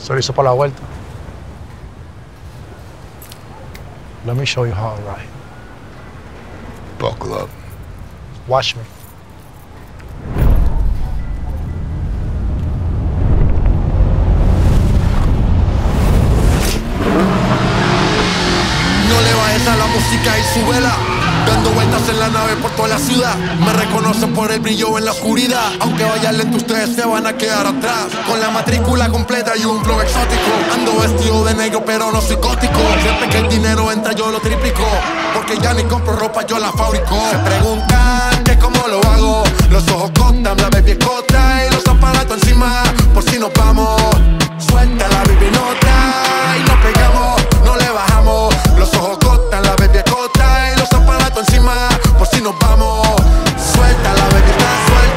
Se lo hizo para la vuelta. Let me show you how I ride. Buckle up. Watch me. No le bajes a la música y súbela. Dando vueltas en la nave por toda la ciudad. Me reconocen por el brillo en la oscuridad. Aunque vaya lento ustedes se van a quedar atrás. Con la matrícula completa y un flow exótico. Ando vestido de negro pero no psicótico. Siempre que el dinero entra yo lo triplico. Porque ya ni compro ropa, yo la fabrico. Se preguntan que cómo lo hago. Los ojos contan, la baby escota y los aparatos encima. Por si nos vamos. Suelta la baby nota y nos pegamos, no le bajamos. Los ojos cortan, la baby escota y los aparatos encima. Por si nos vamos. Suelta, la baby está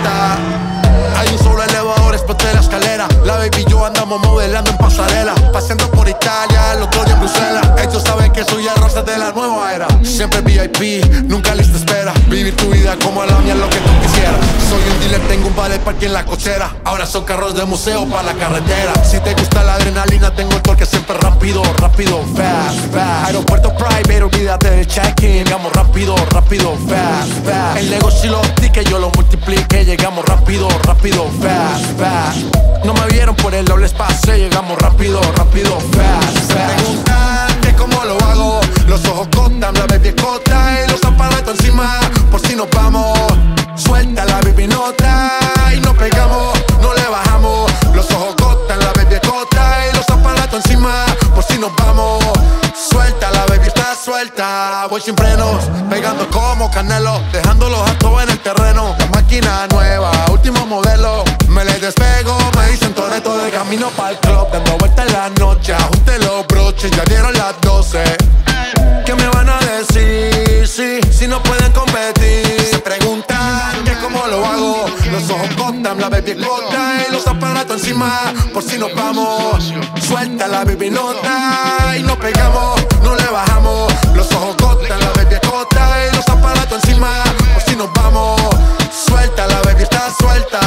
suelta. Hay un solo elevador, exploté la escalera. La baby y yo andamos modelando en pasarela. Paseando por Italia, el otro día en Bruselas. Ellos saben que soy el roster de la nueva era. Siempre VIP, nunca lista espera. Vivir tu vida como la mía es lo que tú quisieras. Soy un dealer, tengo un ballet parque en la cochera. Ahora son carros de museo para la carretera. Si te gusta la adrenalina, tengo el torque siempre rápido, rápido, fast, fast. Aeropuerto private, olvídate del check-in. Llegamos rápido, rápido, fast, fast. El negocio lo optique, yo lo multiplique. Llegamos rápido, rápido, fast, fast. No me vieron por el doble espacio. Llegamos rápido, rápido, fast, fast. Se preguntan que cómo lo hago. Los ojos contan, la baby escota y los aparatos encima. Por si nos vamos. Suelta la baby nota y nos pegamos, no le bajamos. Los ojos cortan, la baby escota y los aparatos encima. Por si nos vamos. Suelta, la baby está suelta. Voy sin frenos, pegando como Canelo. Dejando los altos en el terreno. La máquina nueva, último modelo. Me le despego, me dicen Toretto de camino pa'l club. Dando vuelta en la noche, ajunte los broches. Ya dieron las 12. ¿Qué me van a decir? Si no pueden competir. Se preguntan que cómo lo hago. Los ojos cortan, la baby escota y los aparatos encima. Por si nos vamos. Suelta la baby nota y nos pegamos, no le bajamos. Los ojos cortan, la baby escota y los aparatos encima. Por si nos vamos. Suelta, la baby está suelta.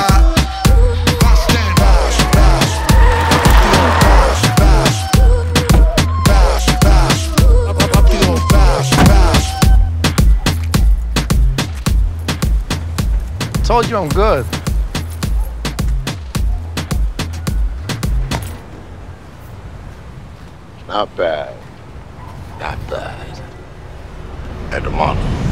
Told you I'm good. Not bad. Not bad. Hermano.